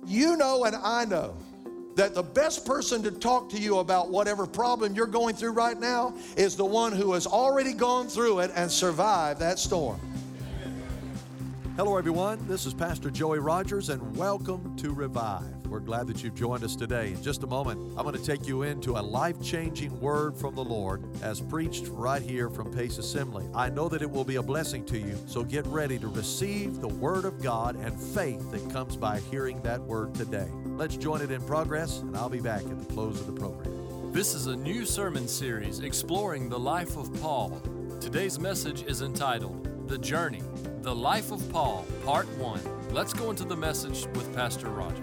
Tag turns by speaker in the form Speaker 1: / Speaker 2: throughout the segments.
Speaker 1: You know and I know that the best person to talk to you about whatever problem you're going through right now is the one who has already gone through it and survived that storm.
Speaker 2: Hello everyone, this is Pastor Joey Rogers and welcome to Revive. We're glad that you've joined us today. In just a moment, I'm going to take you into a life-changing word from the Lord as preached right here from Pace Assembly. I know that it will be a blessing to you, so get ready to receive the Word of God and faith that comes by hearing that Word today. Let's join it in progress, and I'll be back at the close of the program.
Speaker 3: This is a new sermon series exploring the life of Paul. Today's message is entitled, The Journey, The Life of Paul, Part 1. Let's go into the message with Pastor Rogers.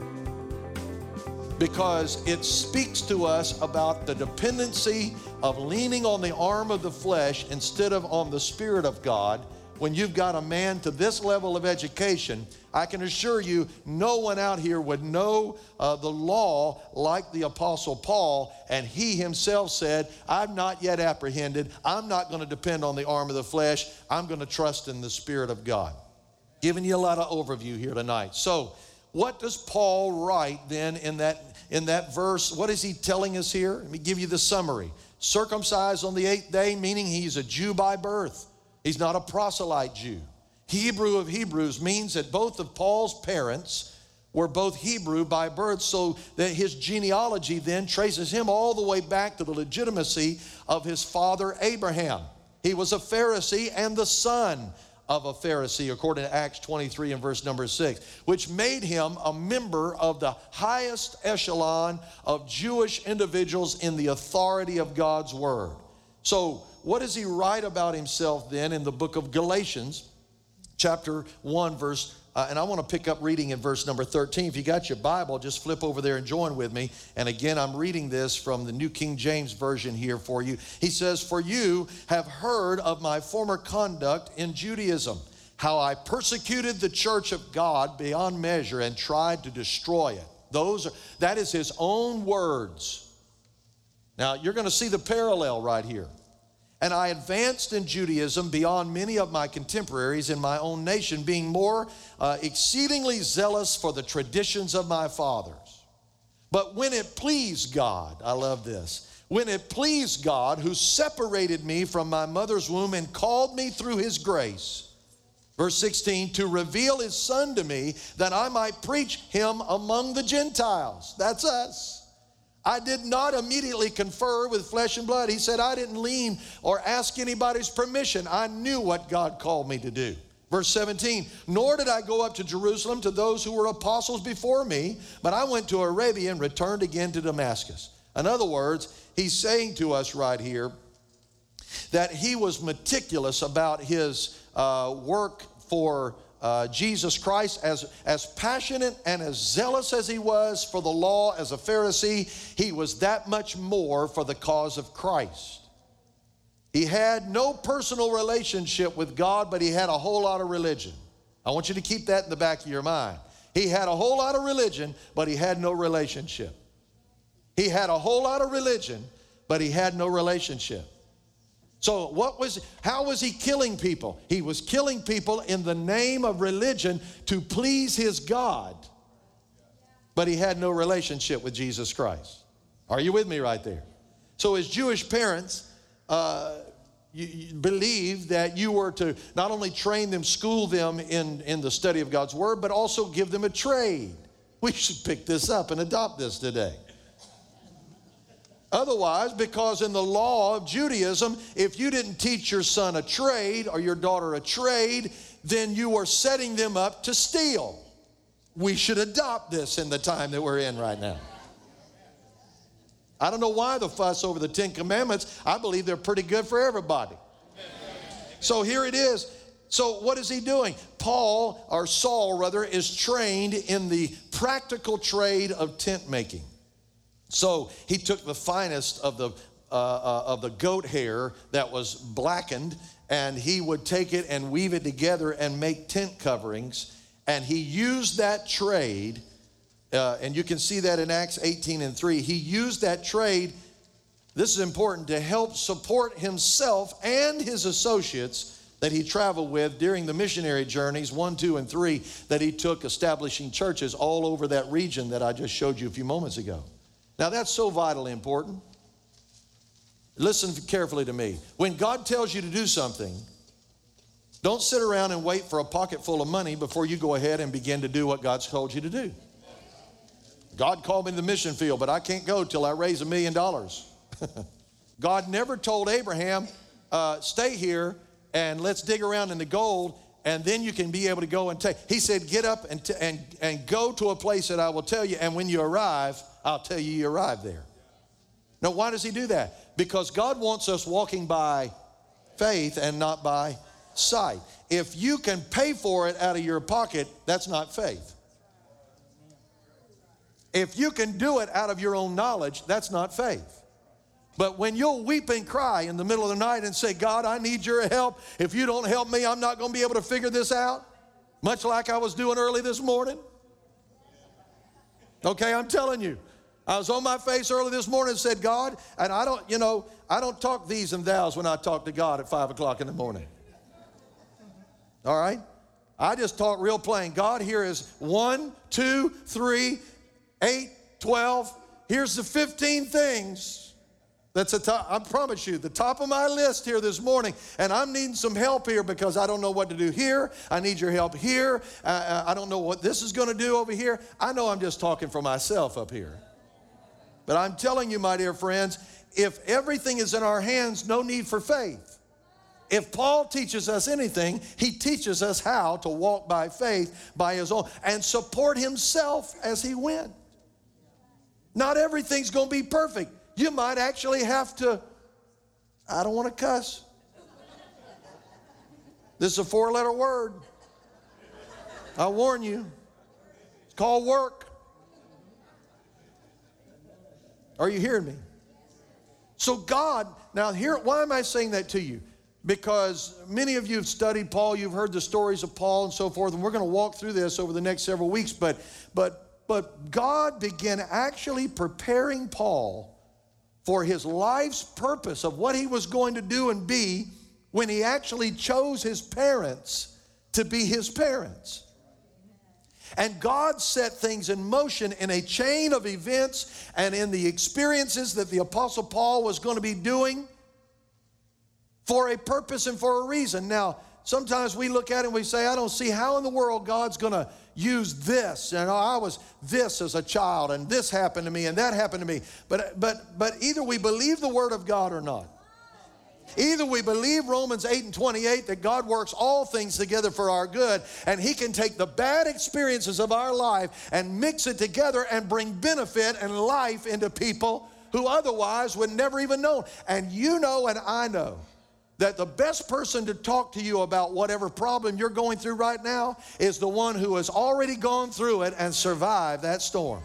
Speaker 1: Because it speaks to us about the dependency of leaning on the arm of the flesh instead of on the Spirit of God. When you've got a man to this level of education, I can assure you no one out here would know the law like the Apostle Paul, and he himself said, I'm not yet apprehended. I'm not going to depend on the arm of the flesh. I'm going to trust in the Spirit of God. Giving you a lot of overview here tonight. So, what does Paul write then in that verse? What is he telling us here? Let me give you the summary. Circumcised on the 8th day, meaning he's a Jew by birth. He's not a proselyte Jew. Hebrew of Hebrews means that both of Paul's parents were both Hebrew by birth, so that his genealogy then traces him all the way back to the legitimacy of his father Abraham. He was a Pharisee and the son of a Pharisee, according to Acts 23 and verse number 6, which made him a member of the highest echelon of Jewish individuals in the authority of God's word. So what does he write about himself then in the book of Galatians, chapter 1, verse and I want to pick up reading in verse number 13. If you got your Bible, just flip over there and join with me. And again, I'm reading this from the New King James Version here for you. He says, For you have heard of my former conduct in Judaism, how I persecuted the church of God beyond measure and tried to destroy it. That is his own words. Now, you're going to see the parallel right here. And I advanced in Judaism beyond many of my contemporaries in my own nation, being more exceedingly zealous for the traditions of my fathers. But when it pleased God, I love this, when it pleased God who separated me from my mother's womb and called me through his grace, verse 16, to reveal his son to me that I might preach him among the Gentiles. That's us. I did not immediately confer with flesh and blood. He said, I didn't lean or ask anybody's permission. I knew what God called me to do. Verse 17, nor did I go up to Jerusalem to those who were apostles before me, but I went to Arabia and returned again to Damascus. In other words, he's saying to us right here that he was meticulous about his work for Jesus Christ, as passionate and as zealous as he was for the law as a Pharisee, he was that much more for the cause of Christ. He had no personal relationship with God, but he had a whole lot of religion. I want you to keep that in the back of your mind. He had a whole lot of religion, but he had no relationship. He had a whole lot of religion, but he had no relationship. So how was he killing people? He was killing people in the name of religion to please his God. But he had no relationship with Jesus Christ. Are you with me right there? So his Jewish parents you believed that you were to not only train them, school them in the study of God's word, but also give them a trade. We should pick this up and adopt this today. Otherwise, because in the law of Judaism, if you didn't teach your son a trade or your daughter a trade, then you were setting them up to steal. We should adopt this in the time that we're in right now. I don't know why the fuss over the 10 Commandments. I believe they're pretty good for everybody. So here it is. So what is he doing? Saul rather, is trained in the practical trade of tent making. So he took the finest of the goat hair that was blackened, and he would take it and weave it together and make tent coverings. And he used that trade, and you can see that in Acts 18 and 3. He used that trade, this is important, to help support himself and his associates that he traveled with during the missionary journeys, 1, 2, and 3, that he took establishing churches all over that region that I just showed you a few moments ago. Now that's so vitally important. Listen carefully to me. When God tells you to do something, don't sit around and wait for a pocket full of money before you go ahead and begin to do what God's told you to do. God called me to the mission field, but I can't go till I raise $1 million. God never told Abraham, stay here and let's dig around in the gold and then you can be able to go and take. He said, get up and go to a place that I will tell you, and when you arrive, I'll tell you you arrived there. Now, why does he do that? Because God wants us walking by faith and not by sight. If you can pay for it out of your pocket, that's not faith. If you can do it out of your own knowledge, that's not faith. But when you'll weep and cry in the middle of the night and say, God, I need your help. If you don't help me, I'm not going to be able to figure this out. Much like I was doing early this morning. Okay, I'm telling you. I was on my face early this morning and said, God, and I don't talk these and thous when I talk to God at 5 o'clock in the morning. All right? I just talk real plain. God, here is 1, 2, 3, 8, 12. Here's the 15 things. That's I promise you, the top of my list here this morning, and I'm needing some help here because I don't know what to do here. I need your help here. I don't know what this is going to do over here. I know I'm just talking for myself up here. But I'm telling you, my dear friends, if everything is in our hands, no need for faith. If Paul teaches us anything, he teaches us how to walk by faith by his own and support himself as he went. Not everything's going to be perfect. You might actually have to, I don't want to cuss. This is a 4-letter word. I warn you. It's called work. Are you hearing me? So God, now here, why am I saying that to you? Because many of you have studied Paul, you've heard the stories of Paul and so forth, and we're going to walk through this over the next several weeks, but God began actually preparing Paul for his life's purpose of what he was going to do and be when he actually chose his parents to be his parents. And God set things in motion in a chain of events and in the experiences that the Apostle Paul was going to be doing for a purpose and for a reason. Now, sometimes we look at it and we say, I don't see how in the world God's going to use this. You know, I was this as a child and this happened to me and that happened to me. But either we believe the Word of God or not. Either we believe Romans 8:28 that God works all things together for our good, and he can take the bad experiences of our life and mix it together and bring benefit and life into people who otherwise would never even know. And you know and I know that the best person to talk to you about whatever problem you're going through right now is the one who has already gone through it and survived that storm.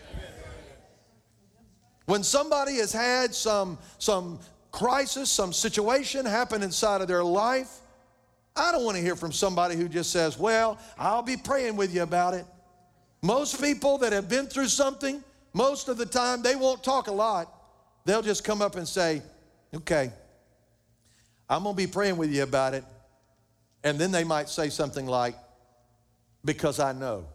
Speaker 1: When somebody has had some crisis, some situation happen inside of their life, I don't want to hear from somebody who just says, well, I'll be praying with you about it. Most people that have been through something, most of the time, they won't talk a lot. They'll just come up and say, okay, I'm going to be praying with you about it. And then they might say something like, because I know.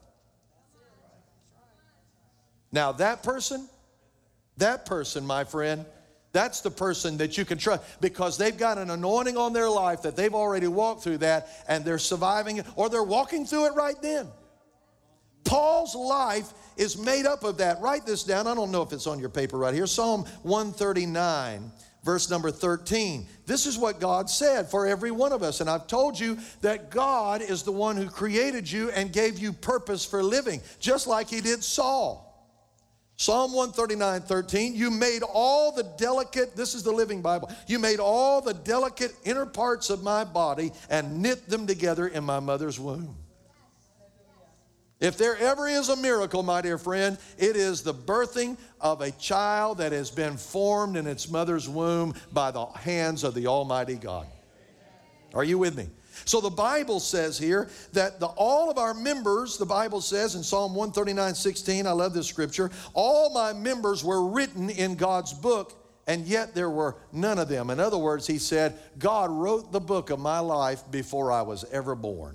Speaker 1: Now that person, my friend, that's the person that you can trust because they've got an anointing on their life that they've already walked through that and they're surviving it or they're walking through it right then. Paul's life is made up of that. Write this down. I don't know if it's on your paper right here. Psalm 139, verse number 13. This is what God said for every one of us. And I've told you that God is the one who created you and gave you purpose for living, just like he did Saul. Psalm 139:13, you made all the delicate, this is the Living Bible, you made all the delicate inner parts of my body and knit them together in my mother's womb. If there ever is a miracle, my dear friend, it is the birthing of a child that has been formed in its mother's womb by the hands of the Almighty God. Are you with me? So the Bible says here that all of our members, the Bible says in Psalm 139:16, I love this scripture, all my members were written in God's book and yet there were none of them. In other words, he said, God wrote the book of my life before I was ever born.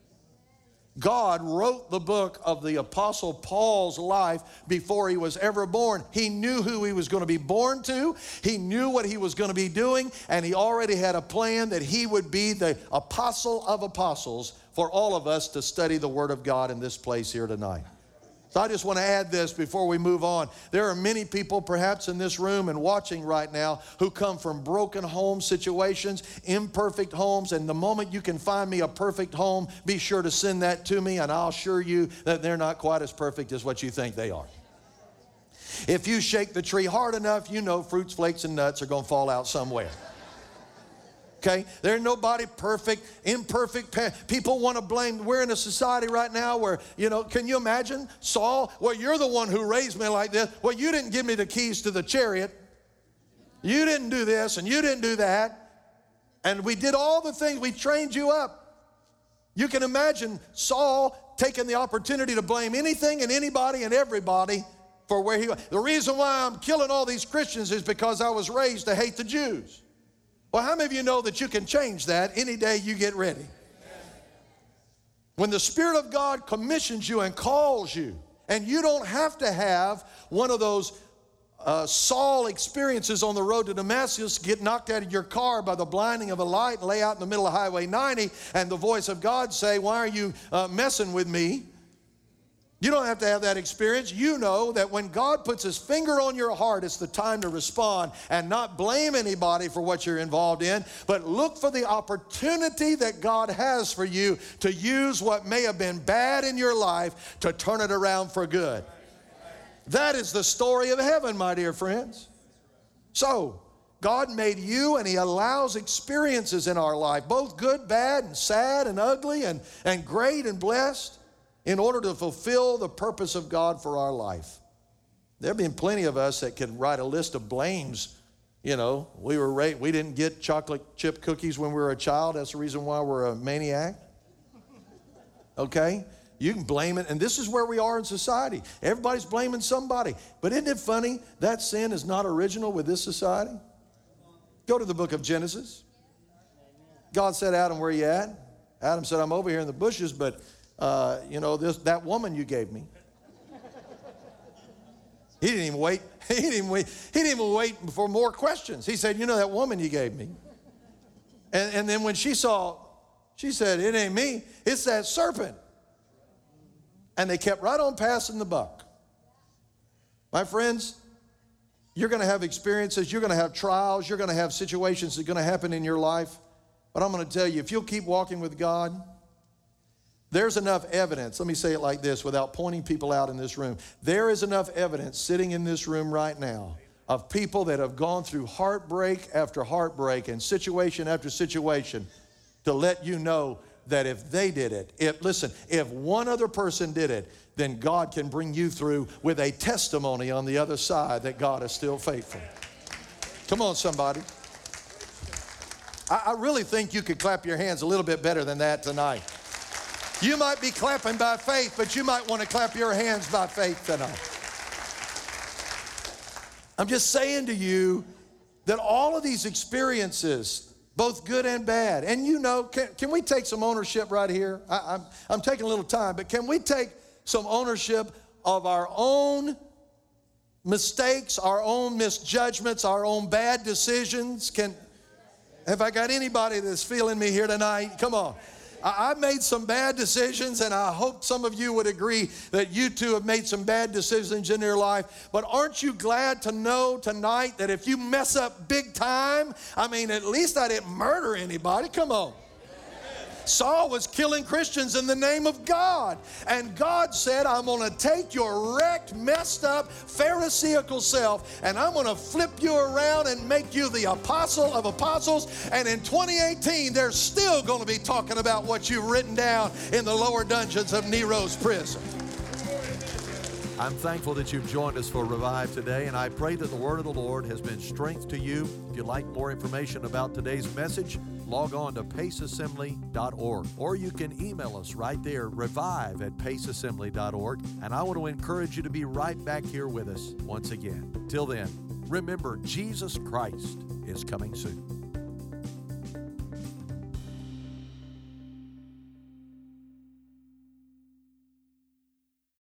Speaker 1: God wrote the book of the Apostle Paul's life before he was ever born. He knew who he was going to be born to. He knew what he was going to be doing, and he already had a plan that he would be the apostle of apostles for all of us to study the Word of God in this place here tonight. So I just want to add this before we move on. There are many people perhaps in this room and watching right now who come from broken home situations, imperfect homes, and the moment you can find me a perfect home, be sure to send that to me, and I'll assure you that they're not quite as perfect as what you think they are. If you shake the tree hard enough, you know fruits, flakes, and nuts are going to fall out somewhere. Okay? There's nobody perfect, imperfect. People want to blame. We're in a society right now where, can you imagine Saul? Well, you're the one who raised me like this. Well, you didn't give me the keys to the chariot. You didn't do this and you didn't do that. And we did all the things. We trained you up. You can imagine Saul taking the opportunity to blame anything and anybody and everybody for where he was. The reason why I'm killing all these Christians is because I was raised to hate the Jews. Well, how many of you know that you can change that any day you get ready? When the Spirit of God commissions you and calls you, and you don't have to have one of those Saul experiences on the road to Damascus, get knocked out of your car by the blinding of a light and lay out in the middle of Highway 90 and the voice of God say, why are you messing with me? You don't have to have that experience. You know that when God puts his finger on your heart, it's the time to respond and not blame anybody for what you're involved in, but look for the opportunity that God has for you to use what may have been bad in your life to turn it around for good. That is the story of heaven, my dear friends. So, God made you, and he allows experiences in our life, both good, bad, and sad, and ugly, and great, and blessed, in order to fulfill the purpose of God for our life. There have been plenty of us that could write a list of blames. We didn't get chocolate chip cookies when we were a child. That's the reason why we're a maniac. Okay? You can blame it, and this is where we are in society. Everybody's blaming somebody. But isn't it funny that sin is not original with this society? Go to the book of Genesis. God said, Adam, where you at? Adam said, I'm over here in the bushes, but that woman you gave me. He didn't even wait. He didn't even wait for more questions. He said, that woman you gave me. And then when she said, it ain't me, it's that serpent. And they kept right on passing the buck. My friends, you're going to have experiences, you're going to have trials, you're going to have situations that are going to happen in your life. But I'm going to tell you, if you'll keep walking with God, there's enough evidence, let me say it like this without pointing people out in this room. There is enough evidence sitting in this room right now of people that have gone through heartbreak after heartbreak and situation after situation to let you know that if they did it, if one other person did it, then God can bring you through with a testimony on the other side that God is still faithful. Come on, somebody. I really think you could clap your hands a little bit better than that tonight. You might be clapping by faith, but you might want to clap your hands by faith tonight. I'm just saying to you that all of these experiences, both good and bad, and can we take some ownership right here? I'm taking a little time, but can we take some ownership of our own mistakes, our own misjudgments, our own bad decisions? Have I got anybody that's feeling me here tonight? Come on. I've made some bad decisions, and I hope some of you would agree that you too have made some bad decisions in your life. But aren't you glad to know tonight that if you mess up big time, at least I didn't murder anybody. Come on. Saul was killing Christians in the name of God. And God said, I'm going to take your wrecked, messed up, pharisaical self, and I'm going to flip you around and make you the apostle of apostles. And in 2018, they're still going to be talking about what you've written down in the lower dungeons of Nero's prison.
Speaker 2: I'm thankful that you've joined us for Revive today, and I pray that the word of the Lord has been strength to you. If you'd like more information about today's message, log on to paceassembly.org, or you can email us right there, revive@paceassembly.org, and I want to encourage you to be right back here with us once again. Till then, remember, Jesus Christ is coming soon.